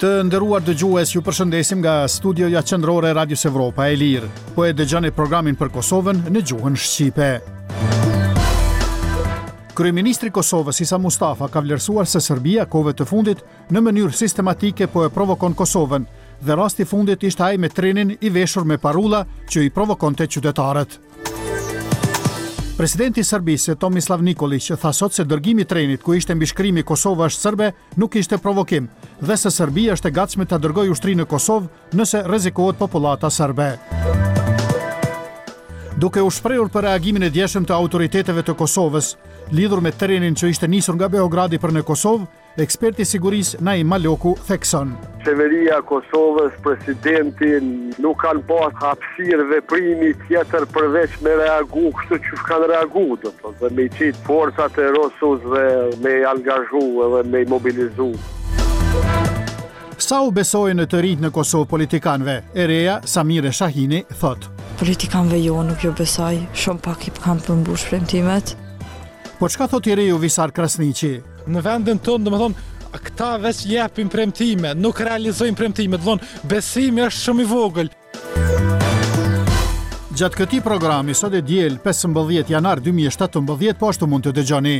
Të nderuar dëgjues, ju përshëndesim nga studioja qendrore e Radios Evropa e Lirë. Po e dëgjoni programin për Kosovën në gjuhën shqipe. Kryeministri i Kosovës Isa Mustafa ka vlerësuar se Serbia kohëve të fundit në mënyrë sistematike po e provokon Kosovën dhe rasti i fundit ishte ai me trenin i veshur me parulla që i provokonte qytetarët. Presidenti i Serbisë Tomislav Nikolić tha sot se dërgimi i trenit ku ishte mbishkrimi Kosova është serbe nuk ishte provokim dhe se Serbia është e gatshme ta dërgojë ushtri në Kosovë nëse rrezikohet popullata serbe. Duke u shprehur për reagimin e djeshëm të autoriteteve të Kosovës lidhur me trenin që ishte nisur nga Beogradi për në Kosovë, eksperti i sigurisë Naim Maloku thekson. Qeveria e Kosovës, presidenti nuk kanë pas hapësirë veprimi tjetër përveç me reagu kështu që kanë reagu, dhe me qitë forcat e Rosus dhe me angazhu dhe me mobilizu. Sa u besojnë të rinjt në Kosovë politikanëve, e reja Samire Shahini thot. Politikanëve jo nuk jo besoj, shumë pak i kanë përmbush premtimet. Po çka thot i reju Visar Krasniqi? Në vendin tonë, domethënë, këta veç japin premtime, nuk realizojnë premtime, domethënë besimi është shumë i vogël. Gjatë këtij programi sot e diel 15 janar 2017 po ashtu mund të dëgjoni.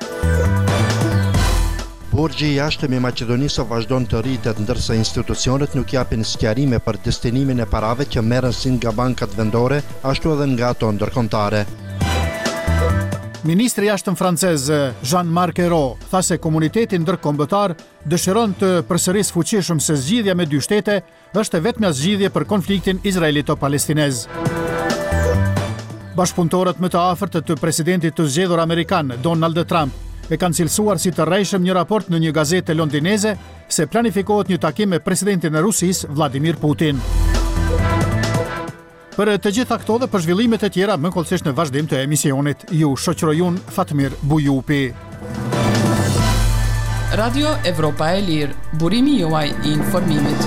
Borxhi i jashtëm i Maqedonisë vazhdon të rritet ndërsa institucionet nuk japin sqarime për destinimin e parave që merren si nga bankat vendore, ashtu edhe nga ato ndërkombëtare. Ministri i jashtëm francez Jean-Marc Ayrault tha se komuniteti ndërkombëtar dëshiron të përsërisë fuqishëm se zgjidhja me dy shtete është vetmja zgjidhje për konfliktin izraelito-palestinez. Bashkëpunëtorët më të afërt të presidentit të zgjedhur amerikan Donald Trump e kanë cilësuar si të rrejshëm një raport në një gazetë londineze se planifikohet një takim me presidentin e Rusisë Vladimir Putin. Për të gjitha këto dhe për zhvillimet e tjera më kollësisht në vazhdim të emisionit, ju shoqërojun Fatmir Bujupi. Radio Evropa e Lirë, burimi juaj i informimit.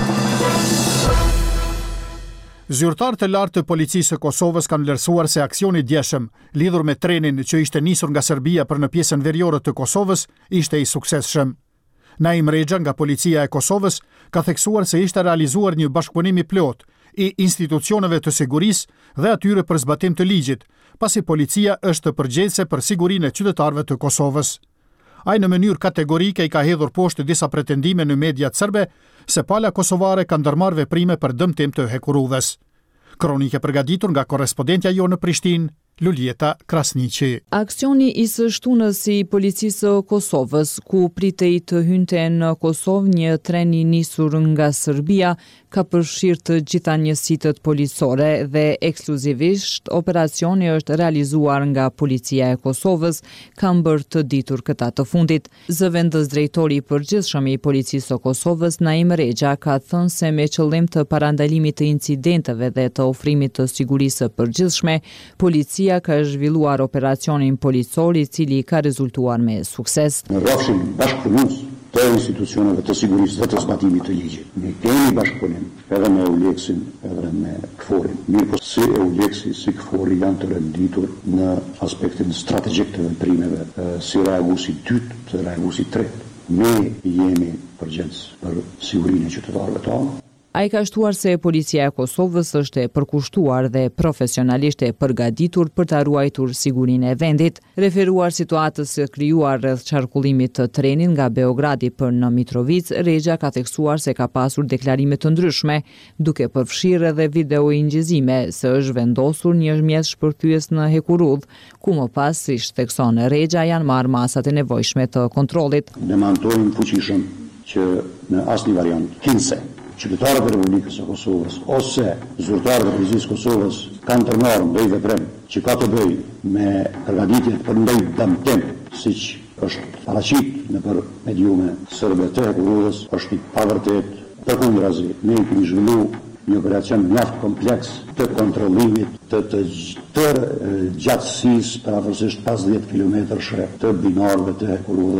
Zyrtarë të lartë të policisë së Kosovës kanë vlerësuar se aksioni i djeshëm lidhur me trenin që ishte nisur nga Serbia për në pjesën veriore të Kosovës ishte i suksesshëm. Naim Rexha nga policia e Kosovës ka theksuar se ishte realizuar një bashkëpunim i plot i institucioneve të sigurisë dhe atyre për zbatim të ligjit, pasi policia është përgjegjëse për sigurinë e qytetarëve të Kosovës. Ai në mënyrë kategorike i ka hedhur poshtë disa pretendime në mediat serbe se pala kosovare kanë ndërmarrë veprime për dëmtim të hekuruves. Kronikë e përgatitur nga korrespondentja jo në Prishtinë, Luljeta Krasniqi. Aksioni i së shtunës i policisë së Kosovës, ku pritej të hynte në Kosovë një tren i nisur nga Serbia, ka përfshirë të gjitha njësitë policore dhe ekskluzivisht operacioni është realizuar nga policia e Kosovës, kam bërë të ditur këta të fundit. Zëvendës drejtori i përgjithshëm i policisë së Kosovës, Naim Rexha, ka thënë se me qëllim të parandalimit të incidenteve dhe të ofrimit të sigurisë së përgjithshme, policia ka zhvilluar operacionin policor i cili ka rezultuar me sukses. Në rrafshin bashkëpunues të institucioneve të sigurisë dhe të zbatimit të ligjit. Ne kemi bashkëpunim edhe me EULEX-in, edhe me KFOR-in. Mirë po si EULEX-i, si KFOR-i janë të renditur në aspektin strategjik të veprimeve, si reaguesi dytë dhe reaguesi tretë. Ne jemi përgjegjës për sigurinë e qytetarëve tonë. Ai ka shtuar se policia e Kosovës është e përkushtuar dhe profesionalisht e përgatitur për ta ruajtur sigurinë e vendit. Referuar situatës së krijuar rreth qarkullimit të trenit nga Beogradi për në Mitrovic, Rexha ka theksuar se ka pasur deklarime të ndryshme, duke përfshirë edhe video ingjëzime se është vendosur një mjet shpërthyes në Hekurudh, ku më pas, siç thekson Rexha, janë marrë masat e nevojshme të kontrollit. Demantojmë fuqishëm që në asnjë variant hinse qytetarët e Republikës së Kosovës ose zyrtarët e policisë së Kosovës kanë tërmarrë ndonjë veprim që ka të bëjë me përgatitje për ndonjë dëmtim, siç është paraqitur nëpër mediume serbe të Hekurudhës, është i pavërtet. Përkundrazi, ne kemi zhvilluar një operacion mjaft kompleks të kontrollimit të gjatësisë për afërsisht 50 kilometrëshe të binarëve të Hekurudhës.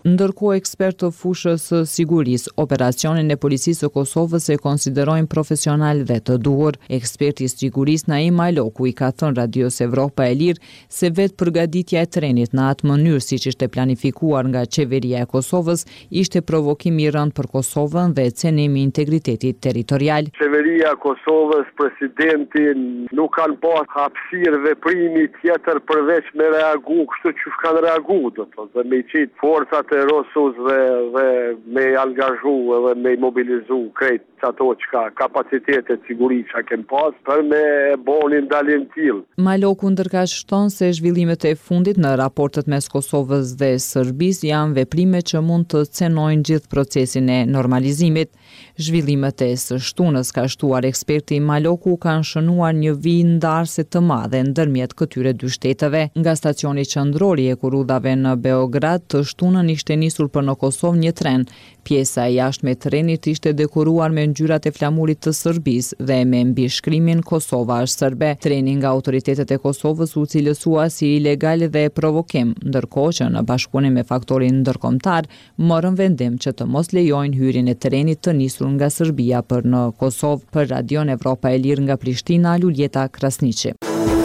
Ndërkohë ekspertë të fushës së sigurisë operacionin e policisë së Kosovës e konsiderojnë profesional dhe të duhur. Eksperti i sigurisë Naim Maloku i ka thënë Radios Evropa e Lirë se vetë përgatitja e trenit në atë mënyrë siç ishte planifikuar nga qeveria e Kosovës ishte provokim i rënd për Kosovën dhe cenimi i integritetit territorial. Qeveria e Kosovës, presidenti nuk kanë pas hapësirë veprimi tjetër përveç me reagu kështu që kanë reagu, dhe me qitë forcat e rosuzve dhe me angazhu dhe me mobilizu krejt ato që ka kapacitetet sigurisë që kenë pas për me boni ndalim tillë. Maloku ndërkaq shton se zhvillimet e fundit në raportet mes Kosovës dhe Serbisë janë veprime që mund të cenojnë gjithë procesin e normalizimit. Zhvillimet e së shtunës, ka shtuar eksperti Maloku, kanë shënuar një vijë ndarëse të madhe ndërmjet këtyre dy shteteve. Nga stacioni qendror i ekurudhave në Beograd, të shtunën ishte nisur për në Kosovë një tren. Pjesa e jashtme e trenit ishte dekoruar me ngjyrat e flamurit të Serbisë dhe me mbishkrimin Kosova është serbe. Treni nga autoritetet e Kosovës u cilësua si ilegal dhe provokim, ndërkohë që në bashkëpunim me faktorin ndërkombëtar morën vendim që të mos lejojnë hyrjen e trenit të nisur nga Serbia për në Kosovë. Për Radion Evropa e Lirë nga Prishtina, Luljeta Krasniqi.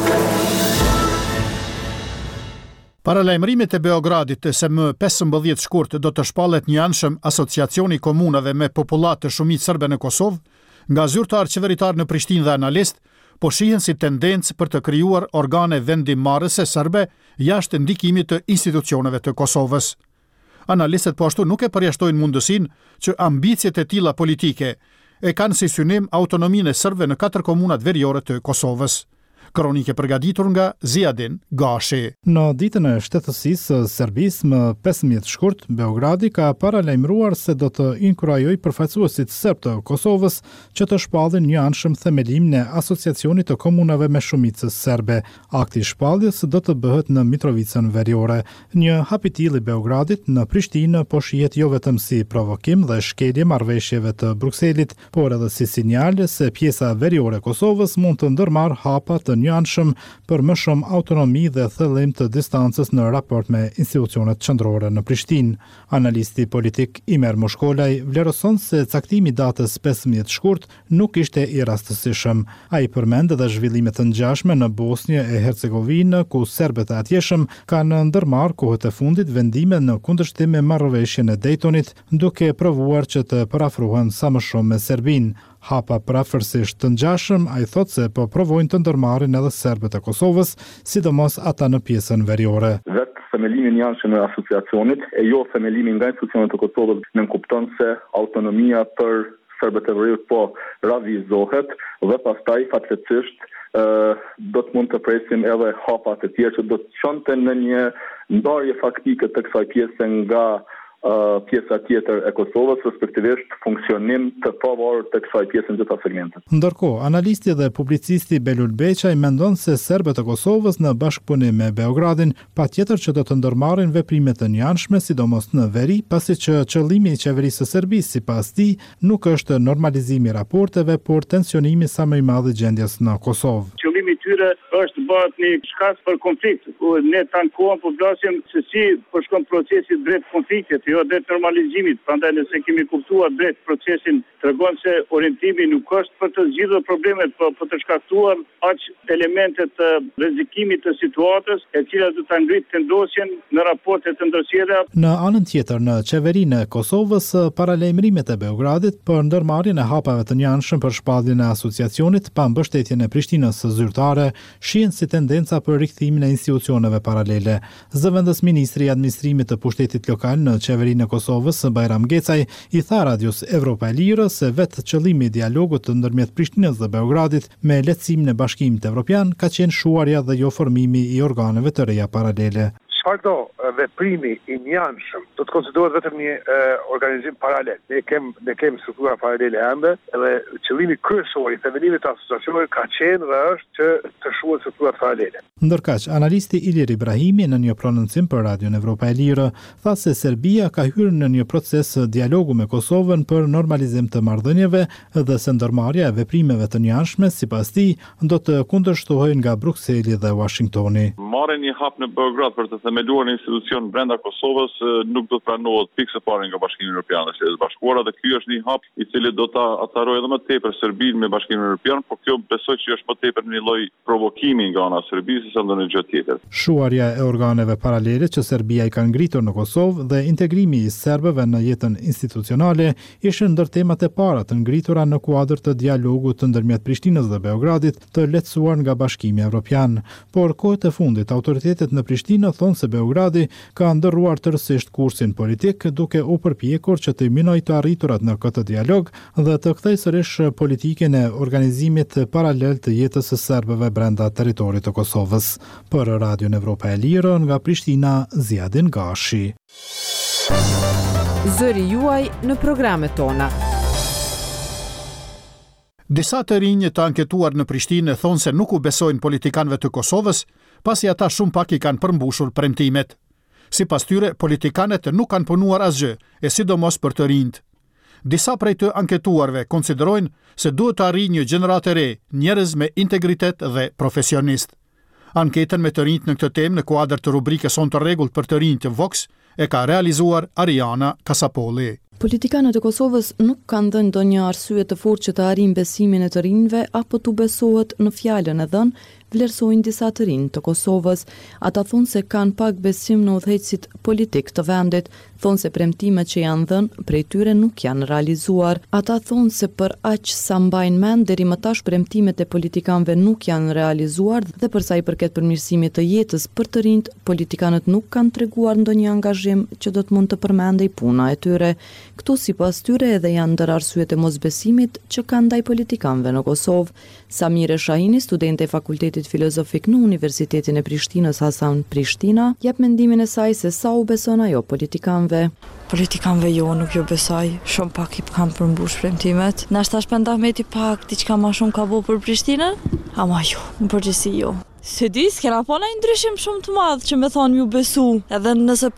Paralajmërimet e Beogradit se më 15 shkurt do të shpallet një anshëm asociacioni komunave me popullat të shumicë serbe në Kosovë, nga zyrtar qeveritar në Prishtinë dhe analist, po shihen si tendencë për të krijuar organe vendimmarrëse serbe jashtë ndikimit të institucioneve të Kosovës. Analistët po ashtu nuk e përjashtojnë mundësinë që ambicjet e tilla politike e kanë si synim autonominë e serbëve në 4 komunat veriore të Kosovës. Kronike përgatitur nga Ziadin Gashi. Në ditën e shtetësisë së Serbisë më 15 shkurt, Beogradi ka paralajmëruar se do të inkurajojë përfaqësuesit serb të Kosovës që të shpallin një anshëm themelim në asociacionit të komunave me shumicë serbe. Akti i shpalljes do të bëhet në Mitrovicën veriore. Një hap i tillë i Beogradit në Prishtinë po shihet jo vetëm si provokim dhe shkelje marrëveshjeve të Brukselit, por edhe si sinjal se pjesa veriore e Kosovës mund të ndërmarrë hapa të një anshëm për më shumë autonomi dhe thellim të distancës në raport me institucionet qendrore në Prishtinë. Analisti politik Imer Moshkolaj vlerëson se caktimi i datës 15 shkurt nuk ishte i rastësishëm. Ai përmend edhe zhvillimet të ngjashme në Bosnjë e Hercegovinë, ku serbët e atjeshëm kanë ndërmarrë kohët e fundit vendime në kundërshtim me marrëveshjen e Daytonit, duke provuar që të parafrohen sa më shumë me Serbinë. Hapa prafërsisht të ngjashëm, ai thotë se po provojnë të ndërmarrin edhe serbët e Kosovës, sidomos ata në pjesën veriore. Vetë themelimin janshëm e asociacionit e jo themelimin nga institucionet e Kosovës nënkupton se autonomia për serbët e veriut po ravizohet dhe pastaj fatkeqësisht do të mund të presim edhe hapat e tjerë që do të çonte në një ndarje faktike të kësaj pjese nga pjesa tjetër e Kosovës, respektivisht funksionim të pavarur të kësaj pjese në gjitha segmentet. Ndërkohë, analisti dhe publicisti Belul Beqaj mendon se serbët e Kosovës në bashkëpunim me Beogradin patjetër që do të ndërmarrin veprime të njëanshme, sidomos në veri, pasi që qëllimi i qeverisë së Serbisë sipas tij nuk është normalizimi i raporteve, por tensionimi sa më i madh i gjendjes në Kosovë. Qëllimi i tyre është bëhet një shkak për konflikt. Ne tankohem po flasim se si po shkon procesi drejt konfliktit, jo drejt normalizimit. Prandaj nëse kemi kuptuar drejt procesin, tregon se orientimi nuk është për të zgjidhur problemet, por për të shkaktuar aq elemente të rrezikimit të situatës, e cila do ta ngritë vendosjen në raporte të ndërsjellja. Në anën tjetër, në qeverinë e Kosovës, paralajmërimet e Beogradit për ndërmarrjen e hapave të njëanshëm për shpalljen e asociacionit pa mbështetjen e Prishtinës së zyrtare shihen si tendenca për rikthimin e institucioneve paralele. Zëvendës ministri i administrimit të pushtetit lokal në qeverinë e Kosovës, Bajram Gecaj, i tha Radios Evropa e Lirë se vetë qëllimi i dialogut ndërmjet Prishtinës dhe Beogradit me lehtësimin e Bashkimit Evropian ka qenë shuarja dhe jo formimi i organeve të reja paralele. Çfarëdo veprimi i njëanshëm do të konsiderohet vetëm një organizim paralel. Ne kemi struktura paralele ende, edhe qëllimi kryesor i themelimit të asociacionit ka qenë dhe është që të shuhet strukturat paralele. Ndërkaq, analisti Ilir Ibrahimi në një prononcim për Radion Evropa e Lirë tha se Serbia ka hyrë në një proces dialogu me Kosovën për normalizim të marrëdhënieve dhe se ndërmarrja e veprimeve të njëanshme sipas tij do të kundërshtohej nga Brukseli dhe Washingtoni. Marrën një hap në Beograd për të themeluar në institucion brenda Kosovës nuk do të pranohet pikë së pari nga Bashkimi Evropian dhe Shtetet Bashkuara dhe ky është një hap i cili do ta atarojë edhe më tepër Serbinë me Bashkimin Evropian, por kjo besoj që është më tepër një lloj provokimi nga ana e Serbisë se ndonjë gjë tjetër. Shuarja e organeve paralele që Serbia i ka ngritur në Kosovë dhe integrimi i serbëve në jetën institucionale ishin ndër temat e para të ngritura në kuadër të dialogut ndërmjet Prishtinës dhe Beogradit të lehtësuar nga Bashkimi Evropian. Por kohët e fundit autoritetet në Prishtinë thonë se Beogradi ka ndërruar tërësisht kursin politik duke u përpjekur që të minojë të arriturat në këtë dialog dhe të kthejë sërish politikën e organizimit paralel të jetës së serbëve brenda territorit të Kosovës. Për Radion Evropa e Lirë nga Prishtina, Ziadin Gashi. Zëri juaj në programet tona. Disa të rinj të anketuar në Prishtinë thonë se nuk u besojnë politikanëve të Kosovës, pasi ata shumë pak i kanë përmbushur premtimet. Sipas tyre, politikanët nuk kanë punuar asgjë, e sidomos për të rinjt. Disa prej të anketuarve konsiderojnë se duhet të arrijë një gjenerat e re, njerëz me integritet dhe profesionist. Anketën me të rinjt në këtë temë në kuadër të rubrikës On të rregullt për të rinjt të Vox e ka realizuar Ariana Kasapolli. Politikanët e Kosovës nuk kanë dhënë ndonjë arsye të fortë që të arrijnë besimin e të rinjve apo të besohet në fjalën e dhënë, vlerësojnë disa të rinj të Kosovës. Ata thonë se kanë pak besim në udhëheqësit politik të vendit, thonë se premtimet që janë dhënë prej tyre nuk janë realizuar. Ata thonë se për aq sa mbajnë mend deri më tash premtimet e politikanëve nuk janë realizuar dhe për sa i përket përmirësimit të jetës për të rinjt, politikanët nuk kanë treguar ndonjë angazhim që do të mund të përmendej puna e tyre. Këto sipas tyre edhe janë ndër arsyet e mosbesimit që kanë ndaj politikanëve në Kosovë. Samire Shahini, studente e Fakultetit Filozofik në Universitetin e Prishtinës Hasan Prishtina, jep mendimin e saj se sa u beson ajo politikanëve. Politikanëve jo, nuk jo besoj. Shumë pak i kanë përmbush premtimet. Nashta shpenda Ahmeti pak diçka më shumë ka bëu për Prishtinën? Ama jo, në përgjithësi jo. Se di, s'kena po na ndryshim shumë të madh që me thonë ju besu. Edhe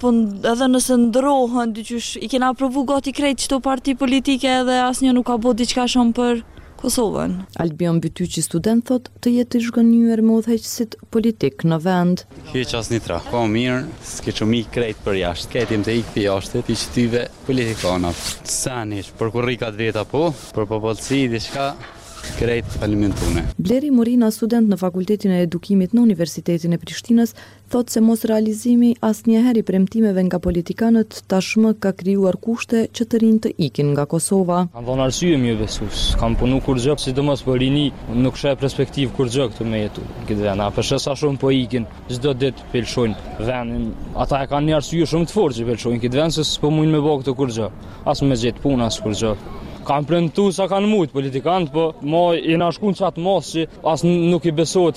nëse ndrohen, dyqysh i kena provu gati krejt çdo parti politike edhe asnjë nuk ka bëu diçka shumë për Kosovën. Albion Bytyqi, student, thot të jetë i zhgënjur me udhëheqësit politik në vend. Hiç asnjëtra. Po mirë, s'ke çumi krejt për jashtë. Ketim të ikë për jashtë, për qytyve politikanat. Sanish, për kurrikat veta po, për popullsi diçka krejt alimentune. Bleri Morina, student në Fakultetin e Edukimit në Universitetin e Prishtinës, thot se mos realizimi asnjëherë i premtimeve nga politikanët tashmë ka krijuar kushte që të rinj të ikin nga Kosova. Kam vonë arsye më besues. Kam punu kur gjë, sidomos për rini, nuk sheh perspektiv kur gjë këtu me jetu. Këtë vend, apo sa shumë po ikin, çdo ditë pelshojnë vendin. Ata e kanë një arsye shumë të fortë që pelshojnë këtë vend se s'po mundin me bë këtu kur gjë. As me gjet punë as kur gjë. Kanë premtu sa kanë mujt politikanët, po mo i na shkuan çat mos që as nuk i besohet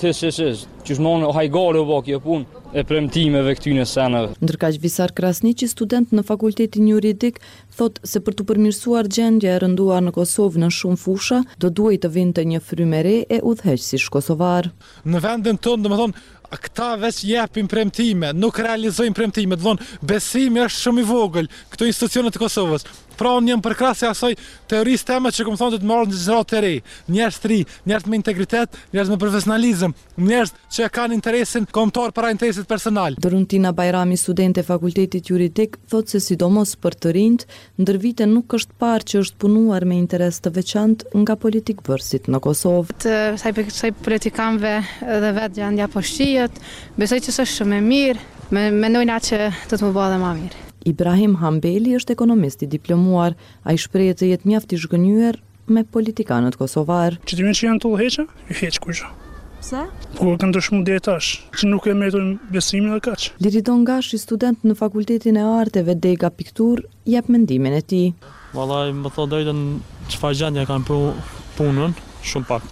që më hajgale u bë kjo punë e premtimeve këtyne senave. Ndërkaq Visar Krasniqi, student në Fakultetin Juridik, thot se për të përmirësuar gjendja e rënduar në Kosovë në shumë fusha, do duhej të vinte një frymë re e udhëheqësish kosovar. Në vendin tonë, domethënë, këta veç japin premtime, nuk realizojnë premtime, besimi është shumë i vogël këto institucionet të Kosovës. Pra unë jam përkrahasja asaj teorisë teme që kom thonë të marrën gjenerat të re, njerëz të ri, njerëz me integritet, njerëz me profesionalizëm, njerëz që kanë interesin kombëtar para interesit personal. Doruntina Bajrami, studente e Fakultetit Juridik, thotë se sidomos për të rinjt, ndër vite nuk është parë që është punuar me interes të veçantë nga politikbërësit në Kosovë. Sa politikanëve dhe vetë gjendja po shihet, besoj që është shumë e mirë, mendojnë atë që do të më bëjë edhe më mirë. Ibrahim Hambeli është ekonomist i diplomuar, ai shpreh të jetë mjaft i zhgënjur me politikanët kosovar. Qëtime që janë të udhëheqë, ju heq kurrë. Pse? Kur kanë dëshmuar deri tash, që nuk e meritojnë besimin edhe kaq. Liridon Gashi, student në Fakultetin e Arteve Dega Piktur, jep mendimin e tij. Vallai, më thon drejtën, çfarë gjendje kanë punën, shumë pak.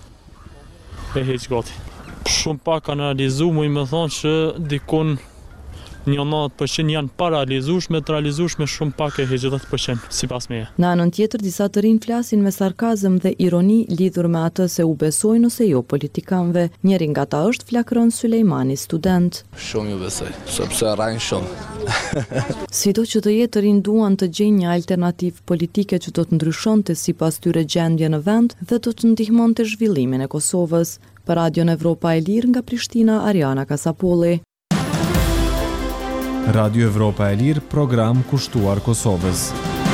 E heq gati. Shumë pak kanë realizuar, më thon që dikon 90% janë paralizueshme, të realizueshme shumë pak e 20% sipas meje. Në anën tjetër, disa të rinj flasin me sarkazëm dhe ironi lidhur me atë se u besojnë ose jo politikanëve. Njëri nga ata është Flakron Sulejmani, student. Shumë ju besoj, sepse rajnë shumë. Sido që të jetë rinj duan të gjejnë një alternativë politike që do të ndryshonte sipas tyre gjendje në vend dhe do të ndihmonte zhvillimin e Kosovës. Për Radion Evropa e Lirë nga Prishtina, Ariana Kasapolli. Radio Evropa e Lirë, program kushtuar Kosovës.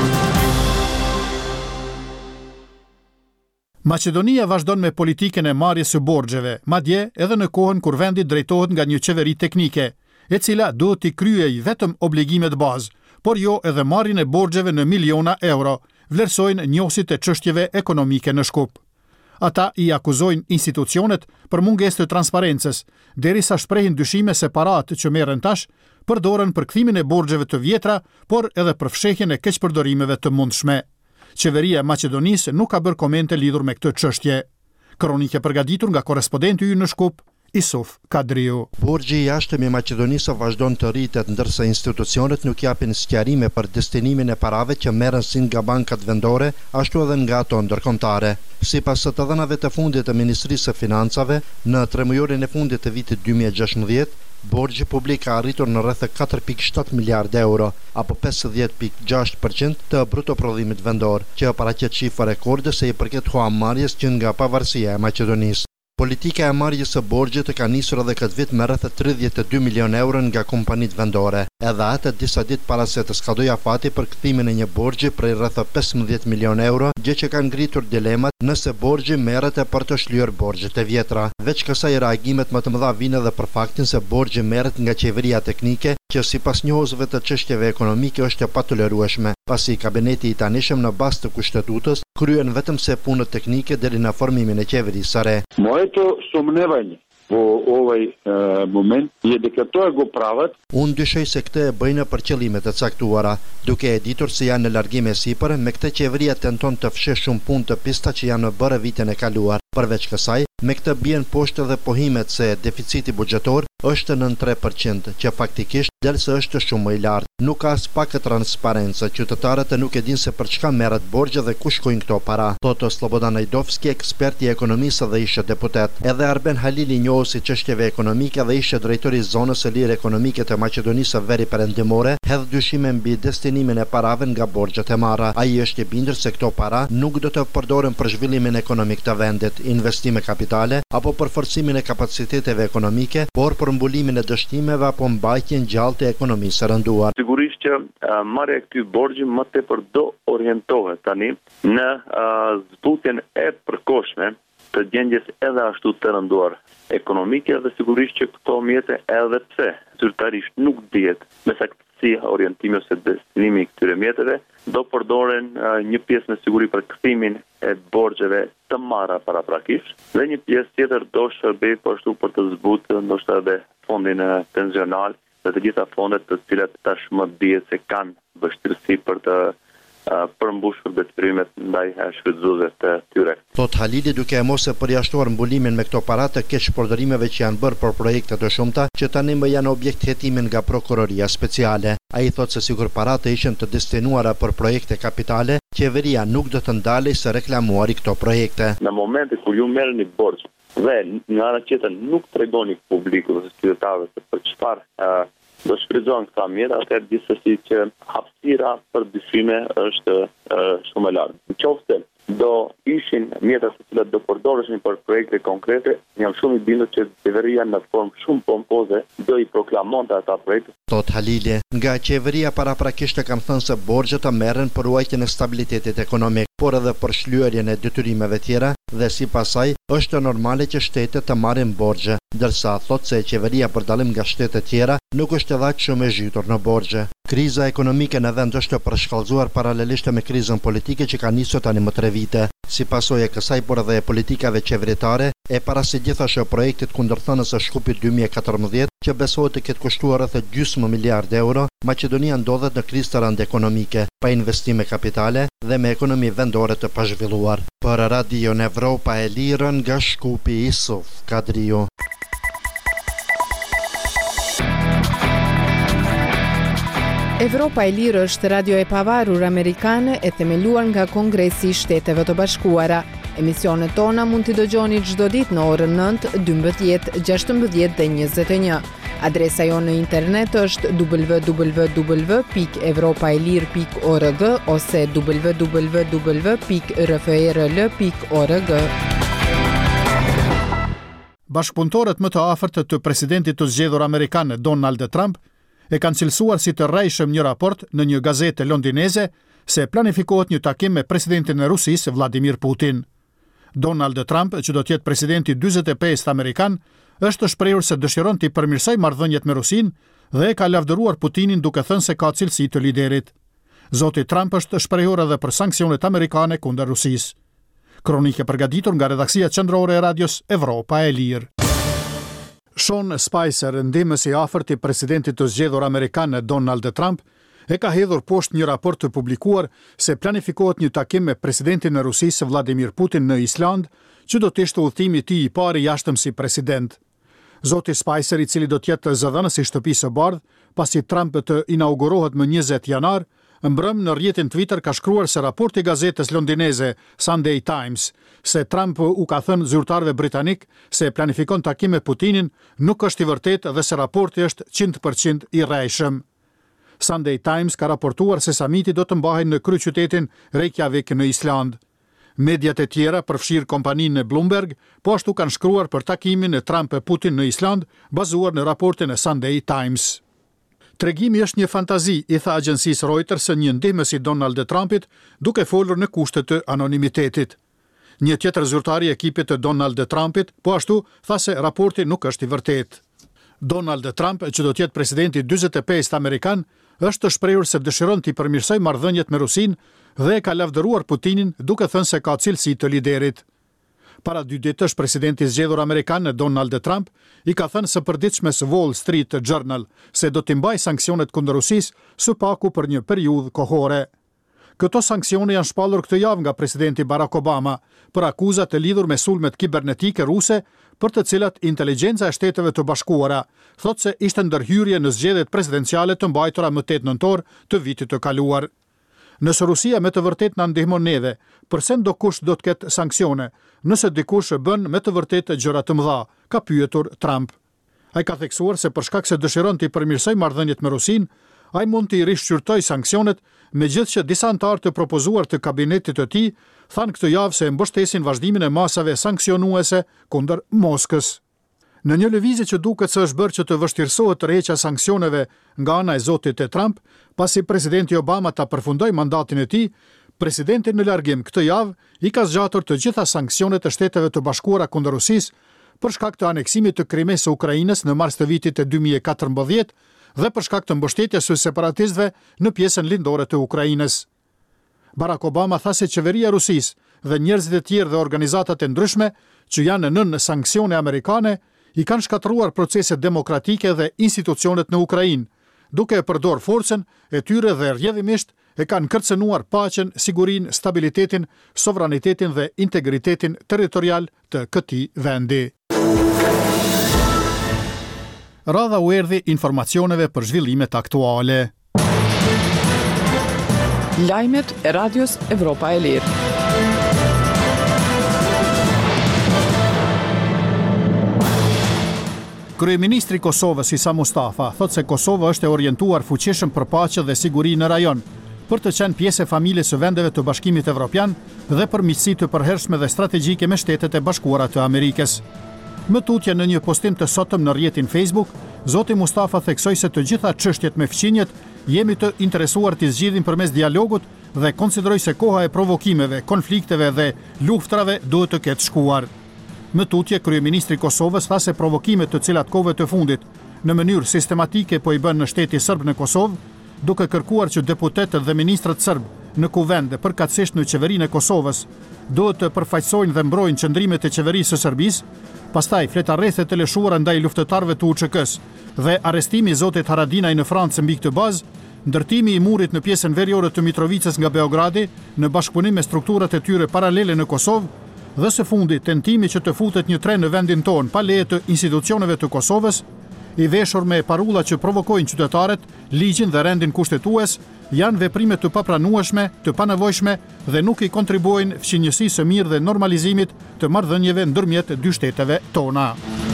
Maqedonia vazhdon me politikën e marrjes së borxheve, madje edhe në kohën kur vendi drejtohet nga një qeveri teknike, e cila duhet t'i kryej vetëm obligimet bazë, por jo edhe marrjen e borxheve në miliona euro, vlerësojnë njohësit e çështjeve ekonomike në Shkup. Ata i akuzojnë institucionet për mungesë të transparencës, derisa shprehin dyshime se paratë që merren tash përdoren për kthimin e borxheve të vjetra, por edhe për fshehjen e keqpërdorimeve të mundshme. Qeveria e Maqedonisë nuk ka bërë komente lidhur me këtë çështje. Kronikë e përgatitur nga korrespondenti ynë në Shkup, Isuf Kadriu. Borxhi i jashtëm i Maqedonisë vazhdon të rritet, ndërsa institucionet nuk japin sqarime për destinimin e parave që merren si nga bankat vendore, ashtu edhe nga ato ndërkombëtare. Sipas të dhënave të fundit të Ministrisë së Financave, në tremujorin e fundit të vitit 2016, borxhi publik ka arritur në rreth 4.7 miliardë euro, apo 50.6% të brutoprodhimit vendor, që paraqet shifër rekorde se i përket huamarrjes që nga pavarësia e Maqedonisë. Politika e marrjes së borxhit ka nisur edhe këtë vit me rreth 32 milion euro nga kompanitë vendore, edhe atë disa ditë para se të skadojë afati për kthimin e një borxhi prej rreth 15 milion euro, gjë që ka ngritur dilemat nëse borxhi merret për të shlyer borxhet e vjetra. Veç kësaj, reagimet më të mëdha vijnë edhe për faktin se borxhi merret nga qeveria teknike, që sipas njohësve të çështjeve ekonomike është e patolerueshme, pasi kabineti i tanishëm në bazë të kushtetutës kryen vetëm se punët teknike deri në formimin e qeverisë së re. Моето сумневање во овој момент е дека тоа го прават. Unë dyshoj se këtë e bëjnë për qëllime të caktuara, duke e ditur se janë në largim e sipër, me këtë qeveria tenton të fshehë shumë punë të pista që janë bërë vitin e kaluar. Përveç kësaj, me këtë bien poshtë edhe pohimet se deficiti buxhetor është në 3%, që faktikisht del se është shumë më i lartë. Nuk ka as pak transparencë, qytetarët nuk e dinë se për çka merret borxhi dhe ku shkojnë këto para. Toto Slobodan Ajdovski, ekspert i ekonomisë dhe ishte deputet. Edhe Arben Halili, njohësi çështjeve ekonomike dhe ishte drejtori i zonës së lirë ekonomike të Maqedonisë së Veri Perëndimore, hedh dyshime mbi destinimin e parave nga borxhet e marra. Ai është i bindur se këto para nuk do të përdoren për zhvillimin ekonomik të vendit, investime kapitale apo për forcimin e kapaciteteve ekonomike, por për mbulimin e dështimeve apo mbajtjen gjallë të ekonomisë së rënduar. Sigurisht që marrja e këtij borxhi më tepër do orientohet tani në zbutjen e përkohshme të gjendjes edhe ashtu të rënduar ekonomike, dhe sigurisht që këto mjete edhe pse zyrtarisht nuk dihet me saktësi orientimi ose destinimi i këtyre mjeteve, do përdoren një pjesë me siguri për kthimin e borxheve të marra paraprakisht, dhe një pjesë tjetër do shërbej po ashtu për të zbutur ndoshta edhe fondin pensional dhe të gjitha fondet të cilat tashmë dihet se kanë vështirësi për të përmbushur detyrimet ndaj shfrytëzuesve të tyre. Thot Halili, duke e mos e përjashtuar mbulimin me këto para të keqpërdorimeve që janë bërë për projekte të shumta, që tani më janë objekt hetimin nga prokuroria speciale. Ai thot se sikur paratë ishin të destinuara për projekte kapitale, qeveria nuk do të ndalej së reklamuari këto projekte. Në momentin kur ju merrni borxh dhe në anën tjetër nuk tregoni publikut ose qytetarëve se për çfarë do shfrytëzohen këta mjeta, atëherë gjithsesi që hapësira për dyshime është shumë e lartë. Nëse do ishin mjeta të cilat do përdoreshin për projekte konkrete, jam shumë i bindur që qeveria në formë shumë pompoze do i proklamonte ata projekte. Thot Halili, nga qeveria paraprakisht kam thënë se borxhet të merren për ruajtjen e stabilitetit ekonomik, por edhe për shlyerjen e detyrimeve tjera, dhe sipas saj është normale që shtetet të marrin borxhe, ndërsa thot se qeveria për dallim nga shtetet tjera nuk është edhe aq shumë e zhytur në borxhe. Kriza ekonomike në vend është përshkallëzuar paralelisht me krizën politike që ka nisur tani më 3 vite. Si pasojë e kësaj, por edhe e politikave qeveritare, e para se gjithashtu projektit kundërthënës së Shkupit 2014, që besohet të ketë kushtuar rreth 0,5 miliard euro, Maqedonia ndodhet në krizë të rëndë ekonomike, pa investime kapitale dhe me ekonomi vendore të pazhvilluar. Për Radio Evropa e Lirë nga Shkupi, Isuf Kadriu. Evropa e Lirë është radio e pavarur amerikane e themeluar nga Kongresi i Shteteve të Bashkuara. Emisionet tona mund t'i dëgjoni çdo ditë në orën 9, 12, 16 dhe 21. Adresa jonë në internet është www.evropaelir.org ose www.rfrl.org. Bashkëpunëtorët më të afërt të presidentit të zgjedhur amerikan Donald Trump e kanë cilësuar si të rrejshëm një raport në një gazetë londineze se planifikohet një takim me presidentin e Rusisë Vladimir Putin. Donald Trump, që do të jetë presidenti 45 amerikan, është shprehur se dëshiron të përmirësojë marrëdhëniet me Rusinë dhe e ka lavdëruar Putinin duke thënë se ka cilësi të liderit. Zoti Trump është shprehur edhe për sanksionet amerikane kundër Rusisë. Kronikë përgatitur nga redaksia qendrore e radios Evropa e Lirë. Sean Spicer, ndihmës i afërt i presidentit të zgjedhur amerikan Donald Trump, e ka hedhur poshtë një raport të publikuar se planifikohet një takim me presidentin e Rusisë Vladimir Putin në Island, që do të ishte udhëtimi i tij i parë i jashtëm si president. Zoti Spicer, i cili do të jetë zëdhënës i Shtëpisë së Bardhë, pasi Trump të inaugurohet më 20 janar, mbrëm në rrjetin Twitter ka shkruar se raporti i gazetës londineze Sunday Times se Trump u ka thënë zyrtarëve britanik se planifikon takim me Putinin nuk është i vërtetë dhe se raporti është 100% i rrejshëm. Sunday Times ka raportuar se samiti do të mbahej në kryeqytetin Reykjavik në Island. Mediat e tjera, përfshirë kompaninë Bloomberg, po ashtu kanë shkruar për takimin e Trump e Putin në Island, bazuar në raportin e Sunday Times. Tregimi është një fantazi, i tha agjencisë Reuters një ndihmës i Donald Trumpit, duke folur në kushte të anonimitetit. Një tjetër zyrtar i ekipit të Donald Trumpit, po ashtu tha se raporti nuk është i vërtetë. Donald Trump, që do të jetë presidenti 45 amerikan, është shprehur se dëshiron të përmirësojë marrëdhëniet me Rusinë dhe e ka lavdëruar Putinin duke thënë se ka cilësi të liderit. Para 2 ditësh, presidenti i zgjedhur amerikan Donald Trump i ka thënë së përditshmes Wall Street Journal se do të mbajë sanksionet kundër Rusisë së paku për një periudhë kohore. Këto sanksione janë shpallur këtë javë nga presidenti Barack Obama për akuzat të lidhur me sulmet kibernetike ruse, për të cilat inteligjenca e Shteteve të Bashkuara thotë se ishte ndërhyrje në zgjedhjet presidenciale të mbajtura më 8 nëntor të vitit të kaluar. Nëse Rusia me të vërtetë na ndihmon neve, pse ndokush do të ketë sanksione, nëse dikush bën me të vërtetë gjëra të mëdha, ka pyetur Trump. Ai ka theksuar se për shkak se dëshiron të përmirësojë marrëdhëniet me Rusinë, ai mund të rishqyrtojë sanksionet, megjithëse disa anëtarë të propozuar të kabinetit të tij thanë këtë javë se mbështesin vazhdimin e masave sanksionuese kundër Moskës. Në një lëvizje që duket se është bërë që të vështirësohet tërheqja sanksioneve nga ana e zotit e Trump, pasi presidenti Obama ta përfundoi mandatin e tij, presidenti në largim këtë javë i ka zgjatur të gjitha sanksionet e Shteteve të Bashkuara kundër Rusisë për shkak të aneksimit të Krimes së Ukrainës në mars të vitit 2014 dhe për shkak të mbështetjes së separatistëve në pjesën lindore të Ukrainës. Barack Obama tha se qeveria e Rusisë dhe njerëzit e tjerë dhe organizatat e ndryshme që janë nën sanksione amerikane i kanë shkatëruar proceset demokratike dhe institucionet në Ukrainë, duke e përdor forcën e tyre dhe rrjedhimisht e kanë kërcënuar paqen, sigurinë, stabilitetin, sovranitetin dhe integritetin territorial të këtij vendi. Radha u erdhi informacioneve për zhvillimet aktuale. Lajmet e radios Evropa e Lirë. Kryeministri i Kosovës Isa Mustafa thotë se Kosova është e orientuar fuqishëm për paqe dhe siguri në rajon, për të qenë pjesë e familjes së vendeve të Bashkimit Evropian dhe për miqësi të përhershme dhe strategjike me Shtetet e Bashkuara të Amerikës. Më tutje në një postim të sotëm në rrjetin Facebook, zoti Mustafa theksoi se të gjitha çështjet me fqinjet jemi të interesuar të zgjidhim përmes dialogut dhe konsideroi se koha e provokimeve, konflikteve dhe luftrave duhet të ketë shkuar. Më tutje, kryeministri i Kosovës tha se provokimet të cilat kohëve të fundit në mënyrë sistematike po i bën në shteti serb në Kosovë, duke kërkuar që deputetët dhe ministrat serb në kuvend dhe përkatësisht në qeverinë e Kosovës duhet të përfaqësojnë dhe mbrojnë qëndrimet e qeverisë së Serbisë, pastaj fletarrëthet të lëshuara ndaj luftëtarëve të UÇK-s dhe arrestimi i zotit Haradinaj në Francë mbi këtë bazë, ndërtimi i murit në pjesën veriore të Mitrovicës nga Beogradi në bashkëpunim me strukturat e tyre paralele në Kosovë, dhe së fundi tentimi që të futet një tren në vendin tonë pa leje të institucioneve të Kosovës, i veshur me parulla që provokojnë qytetarët, ligjin dhe rendin kushtetues, janë veprime të papranueshme, të panevojshme dhe nuk i kontribuojnë fqinjësisë së mirë dhe normalizimit të marrëdhënieve ndërmjet dy shteteve tona.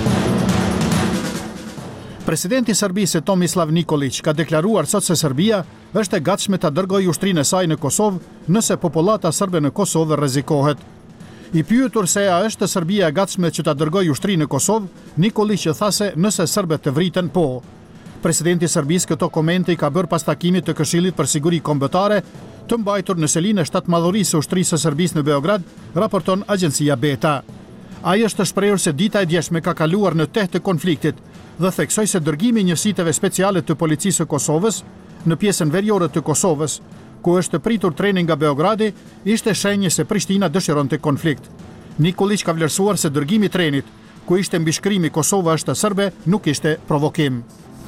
Presidenti i Serbisë Tomislav Nikolić ka deklaruar sot se Serbia është e gatshme ta dërgojë ushtrinë e saj në Kosovë nëse popullata serbe në Kosovë rrezikohet. I pyetur se a është Serbia e gatshme që ta dërgojë ushtrinë në Kosovë, Nikolić tha se nëse serbët të vriten po. Presidenti i Serbisë këto komente i ka bërë pas takimit të Këshillit për Siguri Kombëtare të mbajtur në selinë e shtatmadhërisë së ushtrisë së Serbisë në Beograd, raporton agjencia Beta. Ai është shprehur se dita e djeshme ka kaluar në teh të konfliktit dhe theksoi se dërgimi i njësiteve speciale të policisë së Kosovës në pjesën veriore të Kosovës, ku është pritur treni nga Beogradi, ishte shenjë se Prishtina dëshironte konflikt. Nikolić ka vlerësuar se dërgimi i trenit, ku ishte mbishkrimi Kosova është serbe, nuk ishte provokim.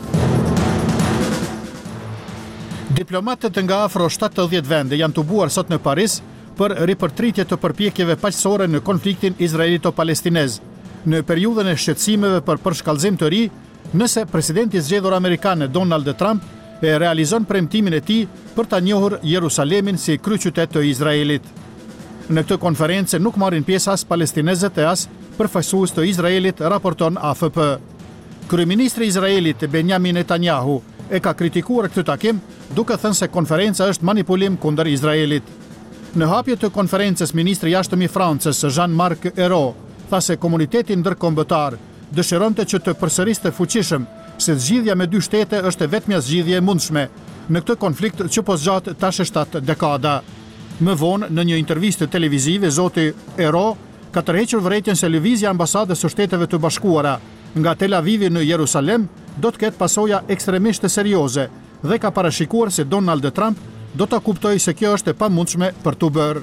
Diplomatët nga afro 70 vende janë tubuar sot në Paris për ripërtritje të përpjekjeve paqësore në konfliktin izraelito-palestinez, në periudhën e shqetësimeve për përshkallëzim të ri, nëse presidenti zgjedhur amerikan Donald Trump e realizon premtimin e tij për ta njohur Jerusalemin si kryeqytet të Izraelit. Në këtë konferencë nuk marrin pjesë as palestinezët e as përfaqësues të Izraelit, raporton AFP. Kryeministri i Izraelit Benjamin Netanyahu e ka kritikuar këtë takim, duke thënë se konferenca është manipulim kundër Izraelit. Në hapje të konferencës, ministri i jashtëm i Francës, Jean-Marc Ayrault, tha se komuniteti ndërkombëtar dëshironte që të përsëriste fuqishëm se zgjidhja me dy shtete është e vetmja zgjidhje e mundshme në këtë konflikt që po zgjat tash 7 dekada. Më vonë, në një intervistë televizive, zoti Ayrault ka tërhequr vërejtjen se lëvizja e ambasadës së Shteteve të Bashkuara nga Tel Avivi në Jerusalem do të ketë pasoja ekstremisht të serioze dhe ka parashikuar se Donald Trump do ta kuptojë se kjo është e pamundshme për t'u bërë.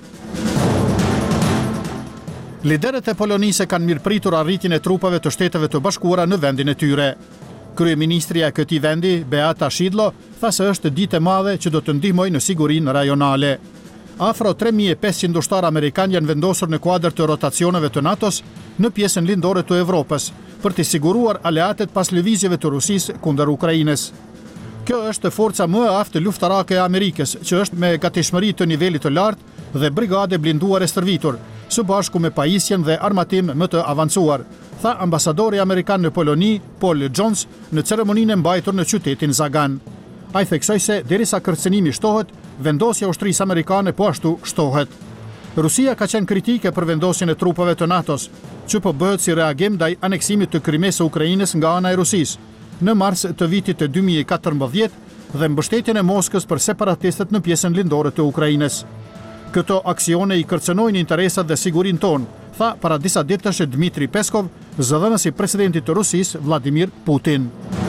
Liderët e Polonisë kanë mirëpritur arritjen e trupave të Shteteve të Bashkuara në vendin e tyre. Kryeministria e këtij vendi, Beata Szydło, tha se është ditë e madhe që do të ndihmojë në sigurinë rajonale. Afro 3500 ushtarë amerikanë janë vendosur në kuadër të rotacioneve të NATO-s në pjesën lindore të Evropës për të siguruar aleatet pas lëvizjeve të Rusisë kundër Ukrainës. Kjo është forca më e aftë luftarake e Amerikës, që është me gatishmëri të nivelit të lartë dhe brigade blinduare stërvitur, së bashku me pajisjen dhe armatim më të avancuar, tha ambasadori amerikan në Poloni, Paul Jones, në ceremoninë e mbajtur në qytetin Zagan. Ai theksoi se derisa kërcënimi shtohet, vendosja e ushtrisë amerikane po ashtu shtohet. Rusia ka qenë kritike për vendosjen e trupave të NATO-s, që po bëhet si reagim ndaj aneksimit të Krimes së Ukrainës nga ana e Rusisë në mars të vitit të 2014 dhe mbështetjen e Moskës për separatistët në pjesën lindore të Ukrainës. Këto aksione i kërcënojnë interesat dhe sigurinë tonë, tha para disa ditësh Dmitri Peskov, zëdhënësi i presidentit të Rusisë Vladimir Putin.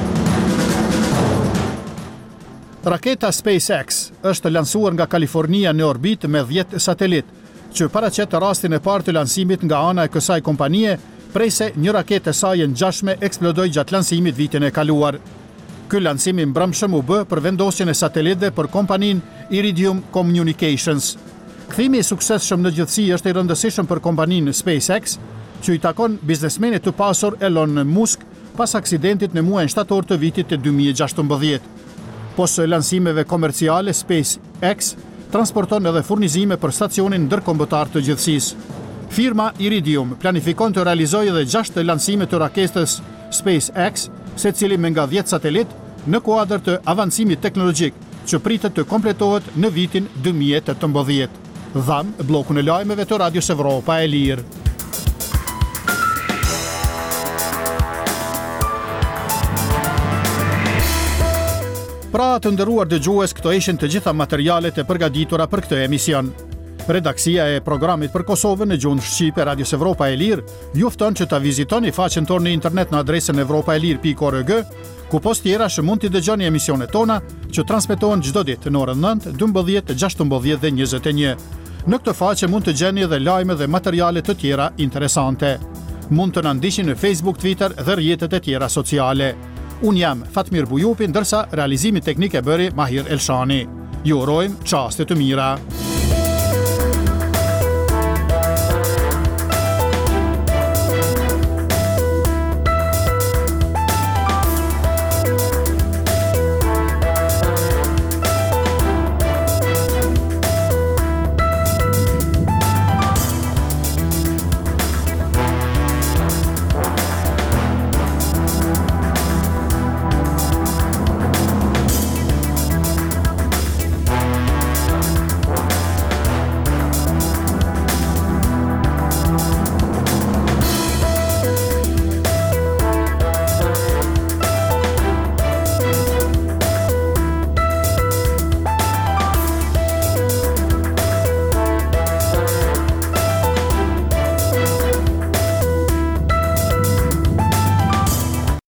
Raketa SpaceX është lansuar nga Kalifornia në orbit me 10 satelit, që paraqet rastin e parë të lansimit nga ana e kësaj kompanie, prej se një raketë e saj e ngjashme eksplodoi gjatë lansimit vitin e kaluar. Ky lansim i mbrëmshëm u bë për vendosjen e satelitëve për kompaninë Iridium Communications. Kthimi i suksesshëm në gjithësi është i rëndësishëm për kompaninë SpaceX, që i takon biznesmenit të pasur Elon Musk pas aksidentit në muajin shtator të vitit të 2016. Pos lansimeve komerciale, SpaceX transporton edhe furnizime për stacionin ndërkombëtar të gjithësisë. Firma Iridium planifikon të realizojë edhe 6 lansime të raketës SpaceX, secili me nga 10 satelit, në kuadër të avancimit teknologjik që pritet të kompletohet në vitin 2018. Dham bllokun e lajmeve të Radios Evropa e Lirë. Pra të nderuar dëgjues, këto ishin të gjitha materialet e përgatitura për këtë emision. Redaksia e programit për Kosovën në gjuhën shqipe Radios Evropa e Lirë ju fton që ta vizitoni faqen tonë në internet në adresën evropaelir.org, ku post tjera që mund t'i dëgjoni emisionet tona që transmetohen çdo ditë në orën 9, 12, 16 dhe 21. Në këtë faqe mund të gjeni edhe lajme dhe materiale të tjera interesante. Mund të na ndiqni në Facebook, Twitter dhe rrjetet e tjera sociale. Unë jam Fatmir Bujupi, ndërsa realizimi teknik e bëri Mahir Elshani. Ju urojmë çaste të mira.